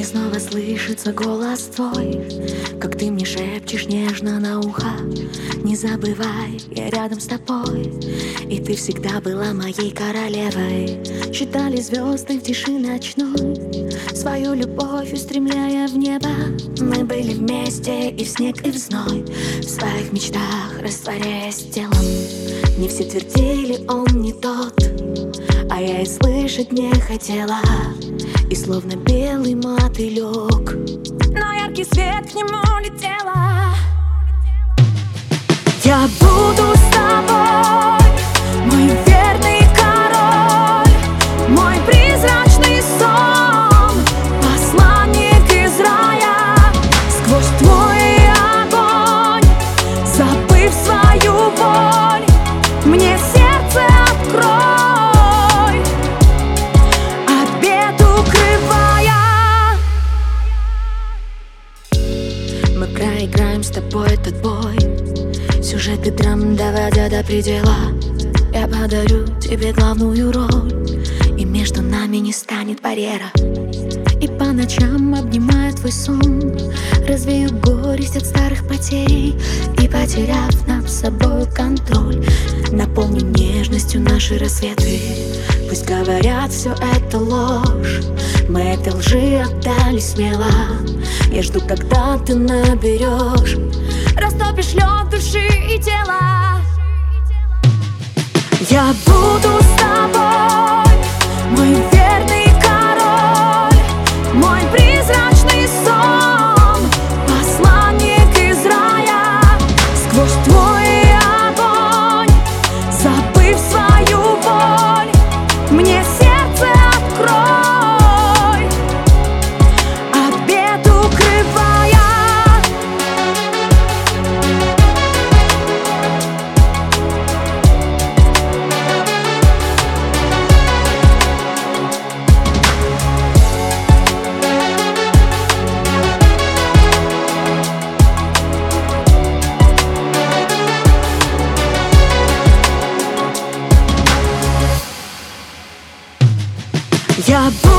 снова слышится голос твой, как ты мне шепчешь нежно на ухо: не забывай, я рядом с тобой, и ты всегда была моей королевой. Считали звезды в тиши ночной, свою любовь устремляя в небо. Мы были вместе и в снег, и в зной, в своих мечтах растворяясь телом. Не все твердили, он не тот, а я и слышать не хотела. И словно белый мотылек на яркий свет к нему летела. Я буду с тобой, мой верный король, мой призрачный сон, посланник из рая. Сквозь твой огонь, забыв свою боль, мне сердце открой, обет укрывая. Мы проиграем с тобой этот бой, сюжеты драм доводя до предела. Я подарю тебе главную роль, и между нами не станет барьера. И по ночам, обнимая твой сон, развею горесть от старых потерь. И потеряв над собой контроль, наполню нежностью наши рассветы. Пусть говорят, все это ложь, мы этой лжи отдались смело. Я жду, когда ты наберешь, растопишь лед души и тела. Я буду с тобой, мой верный король, мой призрачный сон, посланник из рая. Сквозь твой огонь, забыв свою боль, мне сердце открой, обет укрывая. Я буду